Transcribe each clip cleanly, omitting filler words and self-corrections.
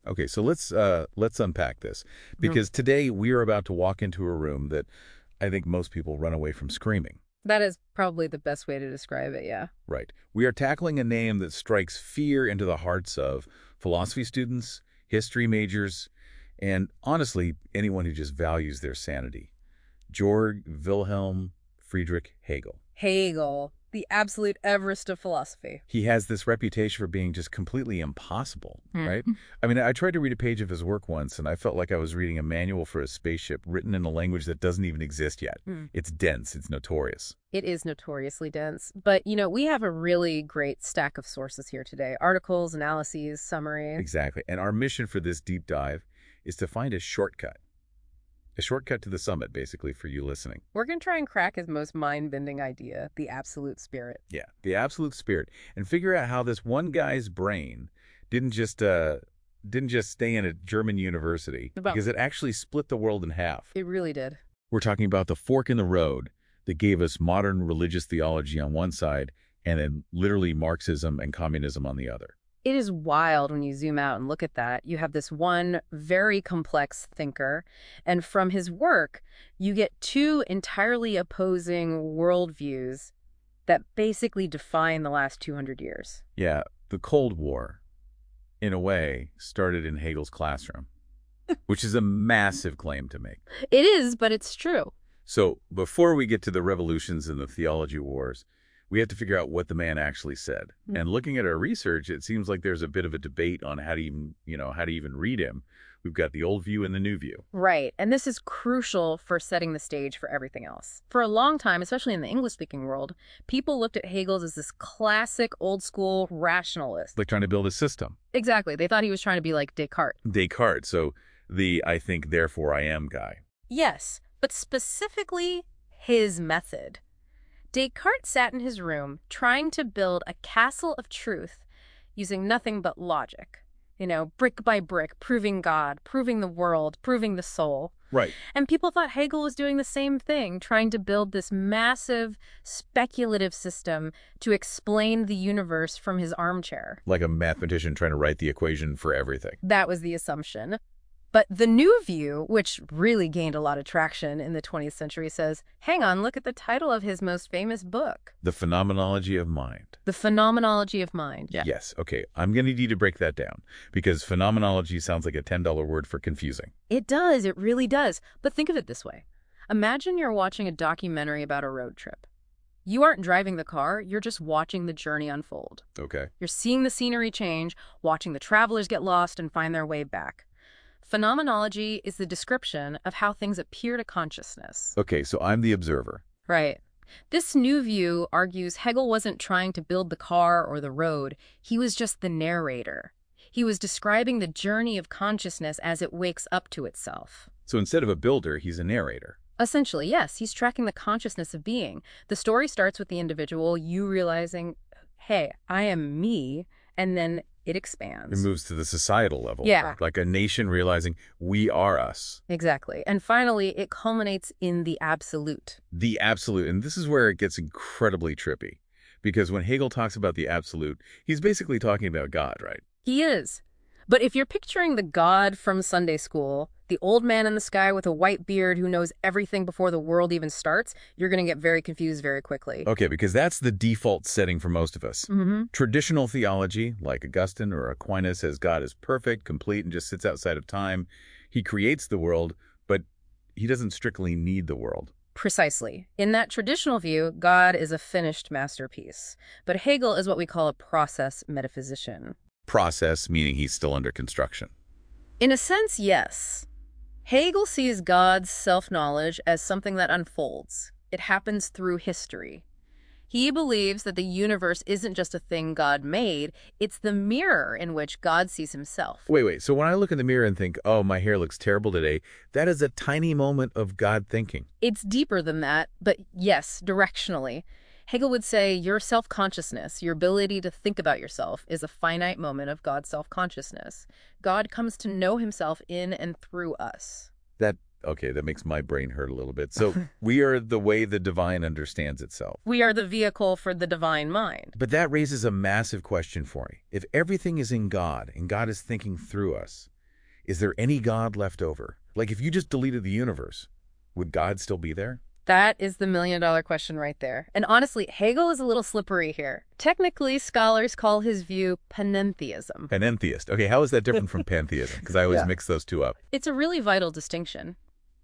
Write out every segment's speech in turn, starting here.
Okay, so let's unpack this because today we are about to walk into a room that I think most people run away from screaming. That is probably the best way to describe it, yeah. Right. We are tackling a name that strikes fear into the hearts of philosophy students, history majors, and honestly, anyone who just values their sanity. Georg Wilhelm Friedrich Hegel. Hegel, the absolute Everest of philosophy. He has this reputation for being just completely impossible, Mm. right? I mean, I tried to read a page of his work once, and I felt like I was reading a manual for a spaceship written in a language that doesn't even exist yet. It's dense, it's notorious. It is notoriously dense. But, we have a really great stack of sources here today. Articles, analyses, summary. Exactly. And our mission for this deep dive is to find a shortcut. A shortcut to the summit, basically, for you listening. We're going to try and crack his most mind-bending idea, the absolute spirit. Yeah, the absolute spirit. And figure out how this one guy's brain didn't just stay in a German university, because it actually split the world in half. It really did. We're talking about the fork in the road that gave us modern religious theology on one side and then literally Marxism and communism on the other. It is wild when you zoom out and look at that. You have this one very complex thinker, and from his work, you get two entirely opposing worldviews that basically define the last 200 years. Yeah, the Cold War, in a way, started in Hegel's classroom, which is a massive claim to make. It is, but it's true. So before we get to the revolutions and the theology wars, we have to figure out what the man actually said. And looking at our research, it seems like there's a bit of a debate on how to even read him. We've got the old view and the new view. Right, and this is crucial for setting the stage for everything else. For a long time, especially in the English-speaking world, people looked at Hegel as this classic, old-school rationalist. Like trying to build a system. Exactly. They thought he was trying to be like Descartes. Descartes, so the I think, therefore I am guy. Yes, but specifically his method. Descartes sat in his room trying to build a castle of truth using nothing but logic. Brick by brick, proving God, proving the world, proving the soul. Right. And people thought Hegel was doing the same thing, trying to build this massive speculative system to explain the universe from his armchair. Like a mathematician trying to write the equation for everything. That was the assumption. But the new view, which really gained a lot of traction in the 20th century, says, hang on, look at the title of his most famous book. The Phenomenology of Mind. The Phenomenology of Mind. Yeah. Yes, okay. I'm going to need to break that down because phenomenology sounds like a $10 word for confusing. It does. It really does. But think of it this way. Imagine you're watching a documentary about a road trip. You aren't driving the car, you're just watching the journey unfold. Okay. You're seeing the scenery change, watching the travelers get lost and find their way back. Phenomenology is the description of how things appear to consciousness. Okay, so I'm the observer. Right. This new view argues Hegel wasn't trying to build the car or the road. He was just the narrator. He was describing the journey of consciousness as it wakes up to itself. So instead of a builder, he's a narrator. Essentially, yes. He's tracking the consciousness of being. The story starts with the individual, you realizing, hey, I am me, and then it expands. It moves to the societal level. Yeah. Like a nation realizing we are us. Exactly. And finally, it culminates in the absolute. The absolute. And this is where it gets incredibly trippy. Because when Hegel talks about the absolute, he's basically talking about God, right? He is. But if you're picturing the God from Sunday school, the old man in the sky with a white beard who knows everything before the world even starts, you're going to get very confused very quickly. Okay, because that's the default setting for most of us. Traditional theology, like Augustine or Aquinas, says God is perfect, complete, and just sits outside of time. He creates the world, but he doesn't strictly need the world. Precisely. In that traditional view, God is a finished masterpiece. But Hegel is what we call a process metaphysician. Process, meaning he's still under construction. In a sense, yes. Hegel sees God's self-knowledge as something that unfolds. It happens through history. He believes that the universe isn't just a thing God made, it's the mirror in which God sees himself. Wait. So when I look in the mirror and think, oh, my hair looks terrible today, that is a tiny moment of God thinking. It's deeper than that, but yes, directionally. Hegel would say your self-consciousness, your ability to think about yourself, is a finite moment of God's self-consciousness. God comes to know himself in and through us. Okay, that makes my brain hurt a little bit. So we are the way the divine understands itself. We are the vehicle for the divine mind. But that raises a massive question for me. If everything is in God and God is thinking through us, Is there any God left over? Like, if you just deleted the universe, would God still be there? That is the million-dollar question right there. And honestly, Hegel is a little slippery here. Technically, scholars call his view panentheism. Panentheist. Okay, how is that different from pantheism? Because I always mix those two up. It's a really vital distinction.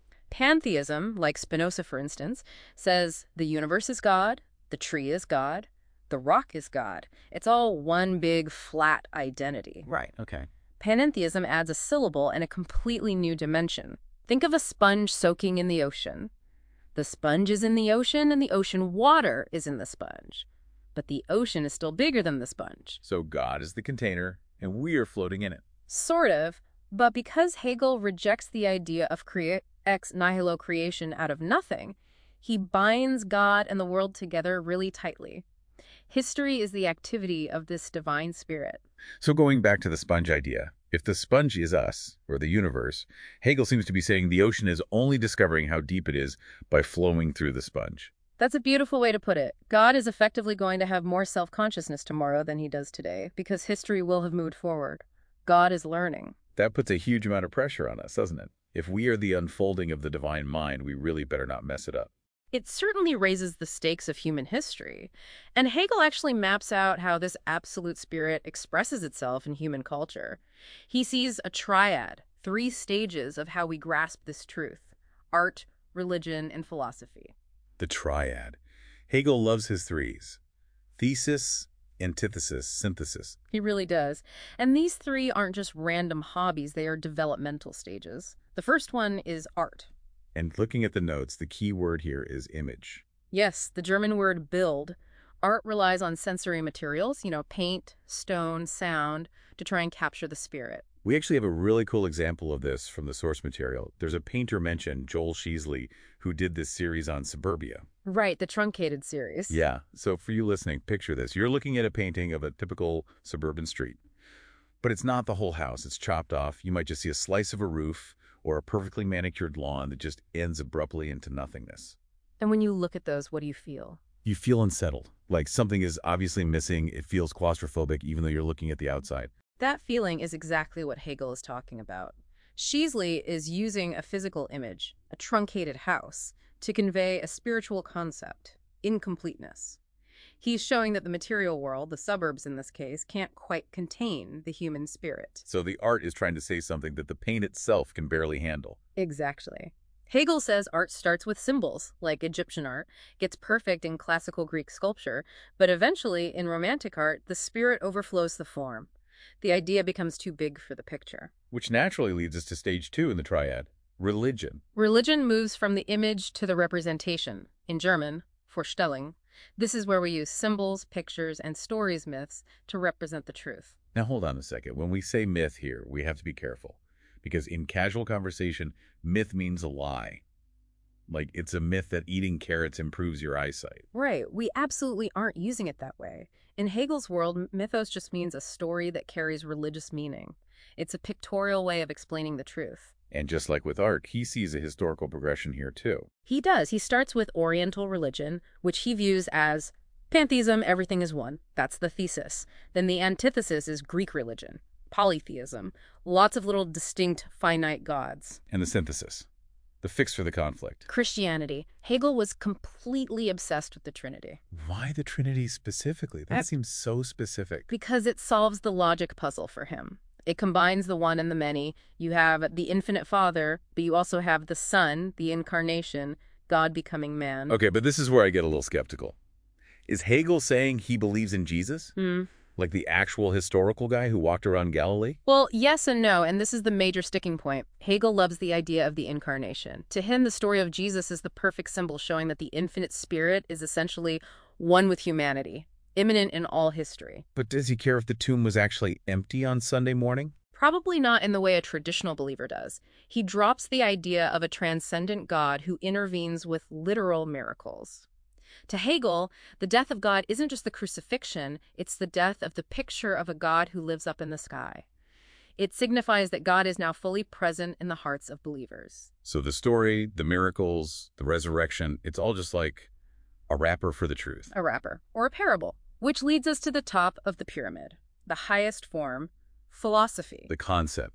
Pantheism, like Spinoza for instance, says the universe is God, the tree is God, the rock is God. It's all one big flat identity. Right, okay. Panentheism adds a syllable and a completely new dimension. Think of a sponge soaking in the ocean. The sponge is in the ocean and the ocean water is in the sponge. But the ocean is still bigger than the sponge. So God is the container and we are floating in it. Sort of, but because Hegel rejects the idea of ex nihilo creation out of nothing, he binds God and the world together really tightly. History is the activity of this divine spirit. So going back to the sponge idea, if the sponge is us, or the universe, Hegel seems to be saying the ocean is only discovering how deep it is by flowing through the sponge. That's a beautiful way to put it. God is effectively going to have more self-consciousness tomorrow than he does today, because history will have moved forward. God is learning. That puts a huge amount of pressure on us, doesn't it? If we are the unfolding of the divine mind, we really better not mess it up. It certainly raises the stakes of human history. And Hegel actually maps out how this absolute spirit expresses itself in human culture. He sees a triad, 3 stages of how we grasp this truth: art, religion, and philosophy. The triad. Hegel loves his 3s. Thesis, antithesis, synthesis. He really does. And these 3 aren't just random hobbies, they are developmental stages. The first one is art. And looking at the notes, the key word here is image. Yes, the German word Bild. Art relies on sensory materials, paint, stone, sound, to try and capture the spirit. We actually have a really cool example of this from the source material. There's a painter mentioned, Joel Sheasley, who did this series on suburbia. Right, the truncated series. Yeah, so for you listening, picture this. You're looking at a painting of a typical suburban street. But it's not the whole house. It's chopped off. You might just see a slice of a roof or a perfectly manicured lawn that just ends abruptly into nothingness. And when you look at those, what do you feel? You feel unsettled, like something is obviously missing. It feels claustrophobic even though you're looking at the outside. That feeling is exactly what Hegel is talking about. Sheasley is using a physical image, a truncated house, to convey a spiritual concept, incompleteness. He's showing that the material world, the suburbs in this case, can't quite contain the human spirit. So the art is trying to say something that the paint itself can barely handle. Exactly. Hegel says art starts with symbols, like Egyptian art, gets perfect in classical Greek sculpture, but eventually, in Romantic art, the spirit overflows the form. The idea becomes too big for the picture. Which naturally leads us to stage 2 in the triad, religion. Religion moves from the image to the representation. In German, Vorstellung. This is where we use symbols, pictures, and stories myths to represent the truth. Now hold on a second. When we say myth here, we have to be careful. Because in casual conversation, myth means a lie. Like it's a myth that eating carrots improves your eyesight. Right. We absolutely aren't using it that way. In Hegel's world, mythos just means a story that carries religious meaning. It's a pictorial way of explaining the truth. And just like with art, he sees a historical progression here too. He does. He starts with Oriental religion, which he views as pantheism, everything is one. That's the thesis. Then the antithesis is Greek religion, polytheism, lots of little distinct finite gods. And the synthesis, the fix for the conflict. Christianity. Hegel was completely obsessed with the Trinity. Why the Trinity specifically? That seems so specific. Because it solves the logic puzzle for him. It combines the one and the many. You have the infinite Father, but you also have the Son, the incarnation, God becoming man. Okay, but this is where I get a little skeptical. Is Hegel saying he believes in Jesus? Like the actual historical guy who walked around Galilee? Well, yes and no, and this is the major sticking point. Hegel loves the idea of the incarnation. To him, the story of Jesus is the perfect symbol showing that the infinite spirit is essentially one with humanity, immanent in all history. But does he care if the tomb was actually empty on Sunday morning? Probably not in the way a traditional believer does. He drops the idea of a transcendent God who intervenes with literal miracles. To Hegel, the death of God isn't just the crucifixion, it's the death of the picture of a God who lives up in the sky. It signifies that God is now fully present in the hearts of believers. So the story, the miracles, the resurrection, it's all just like a wrapper for the truth. A wrapper, or a parable, which leads us to the top of the pyramid, the highest form, philosophy. The concept,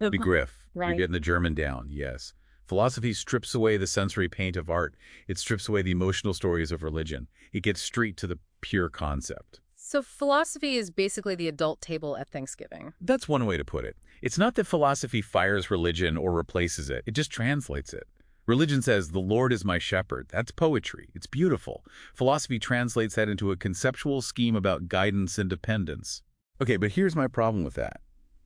Begriff. You're Right. getting the German down, yes. Philosophy strips away the sensory paint of art. It strips away the emotional stories of religion. It gets straight to the pure concept. So philosophy is basically the adult table at Thanksgiving. That's one way to put it. It's not that philosophy fires religion or replaces it. It just translates it. Religion says, "The Lord is my shepherd." That's poetry. It's beautiful. Philosophy translates that into a conceptual scheme about guidance and dependence. Okay, but here's my problem with that.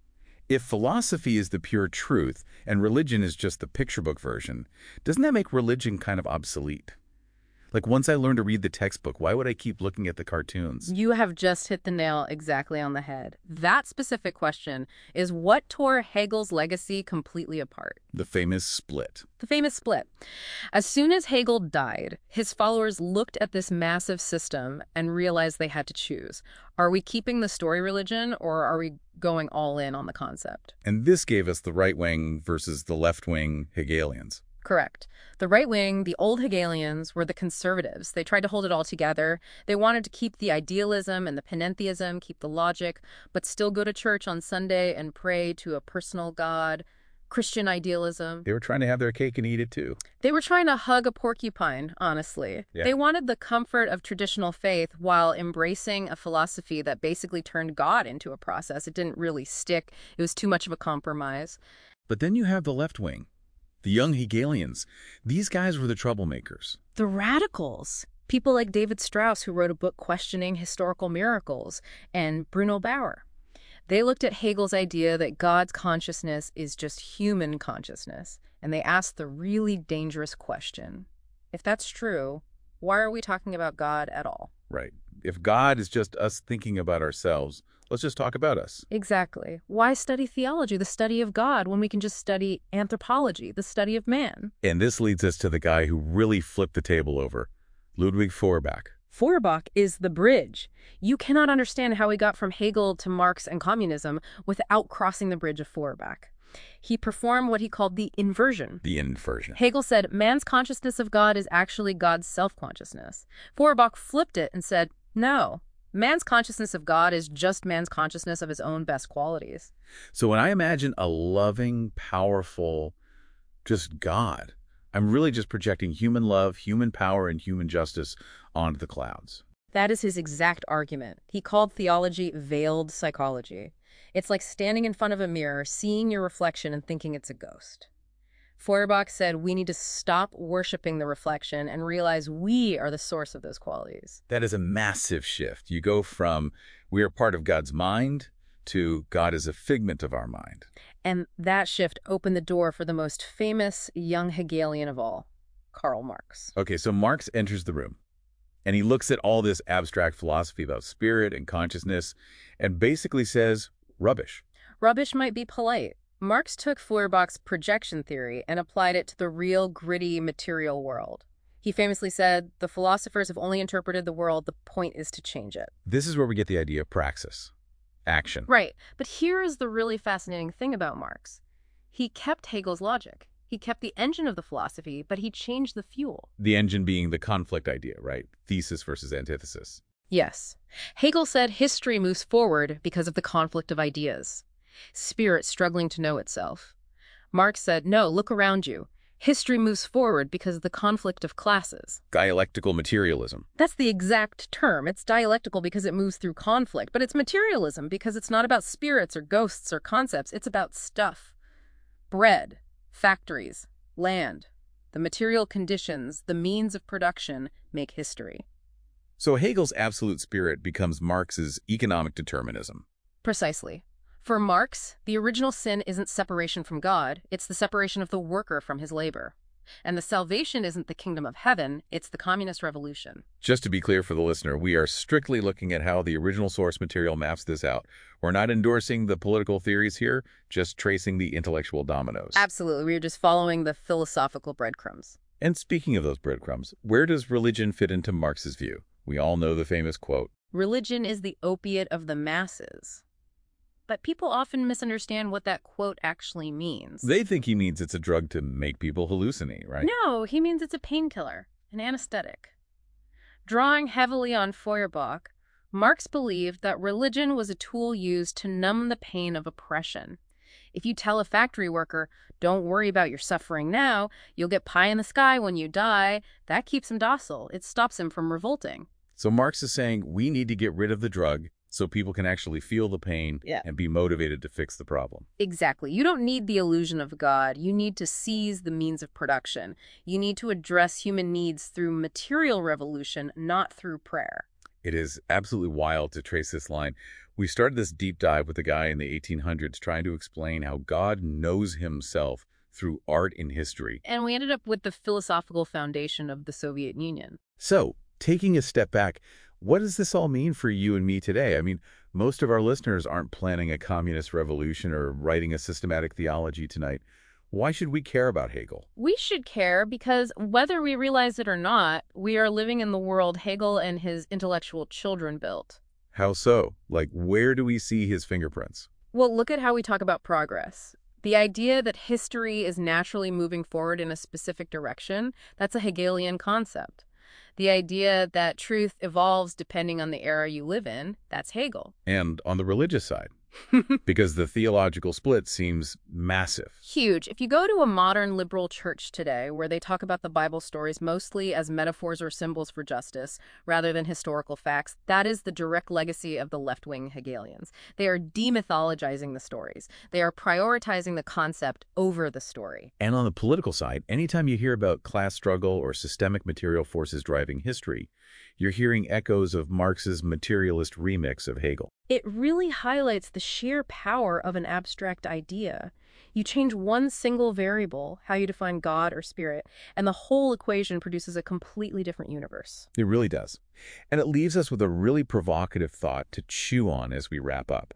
If philosophy is the pure truth and religion is just the picture book version, doesn't that make religion kind of obsolete? Like, once I learned to read the textbook, why would I keep looking at the cartoons? You have just hit the nail exactly on the head. That specific question is what tore Hegel's legacy completely apart. The famous split. The famous split. As soon as Hegel died, his followers looked at this massive system and realized they had to choose. Are we keeping the story religion, or are we going all in on the concept? And this gave us the right wing versus the left wing Hegelians. Correct. The right wing, the old Hegelians, were the conservatives. They tried to hold it all together. They wanted to keep the idealism and the panentheism, keep the logic, but still go to church on Sunday and pray to a personal God, Christian idealism. They were trying to have their cake and eat it too. They were trying to hug a porcupine, honestly. Yeah. They wanted the comfort of traditional faith while embracing a philosophy that basically turned God into a process. It didn't really stick. It was too much of a compromise. But then you have the left wing. The young Hegelians. These guys were the troublemakers. The radicals. People like David Strauss, who wrote a book questioning historical miracles, and Bruno Bauer. They looked at Hegel's idea that God's consciousness is just human consciousness, and they asked the really dangerous question. If that's true, why are we talking about God at all? Right. If God is just us thinking about ourselves, let's just talk about us. Exactly. Why study theology, the study of God, when we can just study anthropology, the study of man? And this leads us to the guy who really flipped the table over, Ludwig Feuerbach. Feuerbach is the bridge. You cannot understand how we got from Hegel to Marx and communism without crossing the bridge of Feuerbach. He performed what he called the inversion. The inversion. Hegel said man's consciousness of God is actually God's self-consciousness. Feuerbach flipped it and said, no, man's consciousness of God is just man's consciousness of his own best qualities. So when I imagine a loving, powerful, just God, I'm really just projecting human love, human power, and human justice onto the clouds. That is his exact argument. He called theology veiled psychology. It's like standing in front of a mirror, seeing your reflection and thinking it's a ghost. Feuerbach said we need to stop worshiping the reflection and realize we are the source of those qualities. That is a massive shift. You go from we are part of God's mind to God is a figment of our mind. And that shift opened the door for the most famous young Hegelian of all, Karl Marx. Okay, so Marx enters the room, and he looks at all this abstract philosophy about spirit and consciousness and basically says, rubbish. Rubbish might be polite. Marx took Feuerbach's projection theory and applied it to the real, gritty, material world. He famously said, the philosophers have only interpreted the world, the point is to change it. This is where we get the idea of praxis, action. Right, but here is the really fascinating thing about Marx. He kept Hegel's logic. He kept the engine of the philosophy, but he changed the fuel. The engine being the conflict idea, right? Thesis versus antithesis. Yes. Hegel said history moves forward because of the conflict of ideas. Spirit struggling to know itself. Marx said, no, look around you. History moves forward because of the conflict of classes. Dialectical materialism. That's the exact term. It's dialectical because it moves through conflict, but it's materialism because it's not about spirits or ghosts or concepts. It's about stuff. Bread, factories, land. The material conditions, the means of production make history. So Hegel's absolute spirit becomes Marx's economic determinism. Precisely. For Marx, the original sin isn't separation from God, it's the separation of the worker from his labor. And the salvation isn't the kingdom of heaven, it's the communist revolution. Just to be clear for the listener, we are strictly looking at how the original source material maps this out. We're not endorsing the political theories here, just tracing the intellectual dominoes. Absolutely, we're just following the philosophical breadcrumbs. And speaking of those breadcrumbs, where does religion fit into Marx's view? We all know the famous quote. Religion is the opiate of the masses. But people often misunderstand what that quote actually means. They think he means it's a drug to make people hallucinate, right? No, he means it's a painkiller, an anesthetic. Drawing heavily on Feuerbach, Marx believed that religion was a tool used to numb the pain of oppression. If you tell a factory worker, don't worry about your suffering now, you'll get pie in the sky when you die, that keeps him docile. It stops him from revolting. So Marx is saying we need to get rid of the drug so people can actually feel the pain Yeah. and be motivated to fix the problem. Exactly. You don't need the illusion of God. You need to seize the means of production. You need to address human needs through material revolution, not through prayer. It is absolutely wild to trace this line. We started this deep dive with a guy in the 1800s trying to explain how God knows himself through art and history. And we ended up with the philosophical foundation of the Soviet Union. So, taking a step back, what does this all mean for you and me today? I mean, most of our listeners aren't planning a communist revolution or writing a systematic theology tonight. Why should we care about Hegel? We should care because whether we realize it or not, we are living in the world Hegel and his intellectual children built. How so? Like, where do we see his fingerprints? Well, look at how we talk about progress. The idea that history is naturally moving forward in a specific direction, that's a Hegelian concept. The idea that truth evolves depending on the era you live in, that's Hegel. And on the religious side, because the theological split seems massive. Huge. If you go to a modern liberal church today where they talk about the Bible stories mostly as metaphors or symbols for justice rather than historical facts, that is the direct legacy of the left-wing Hegelians. They are demythologizing the stories. They are prioritizing the concept over the story. And on the political side, anytime you hear about class struggle or systemic material forces driving history, you're hearing echoes of Marx's materialist remix of Hegel. It really highlights the sheer power of an abstract idea. You change one single variable, how you define God or spirit, and the whole equation produces a completely different universe. It really does. And it leaves us with a really provocative thought to chew on as we wrap up.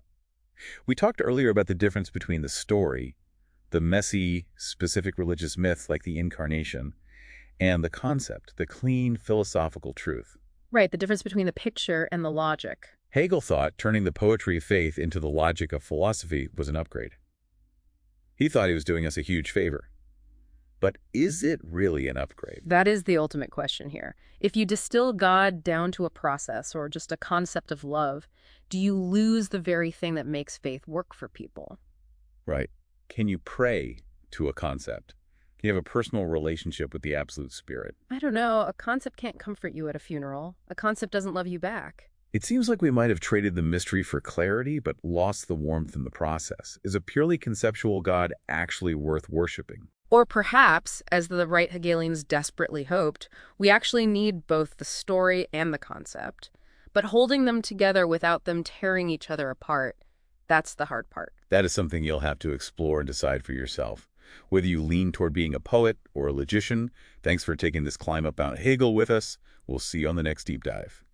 We talked earlier about the difference between the story, the messy, specific religious myth like the incarnation, and the concept, the clean philosophical truth. Right, the difference between the picture and the logic. Hegel thought turning the poetry of faith into the logic of philosophy was an upgrade. He thought he was doing us a huge favor. But is it really an upgrade? That is the ultimate question here. If you distill God down to a process or just a concept of love, do you lose the very thing that makes faith work for people? Right. Can you pray to a concept? Can you have a personal relationship with the absolute spirit? I don't know. A concept can't comfort you at a funeral. A concept doesn't love you back. It seems like we might have traded the mystery for clarity, but lost the warmth in the process. Is a purely conceptual God actually worth worshiping? Or perhaps, as the right Hegelians desperately hoped, we actually need both the story and the concept. But holding them together without them tearing each other apart, that's the hard part. That is something you'll have to explore and decide for yourself. Whether you lean toward being a poet or a logician, thanks for taking this climb up Mount Hegel with us. We'll see you on the next deep dive.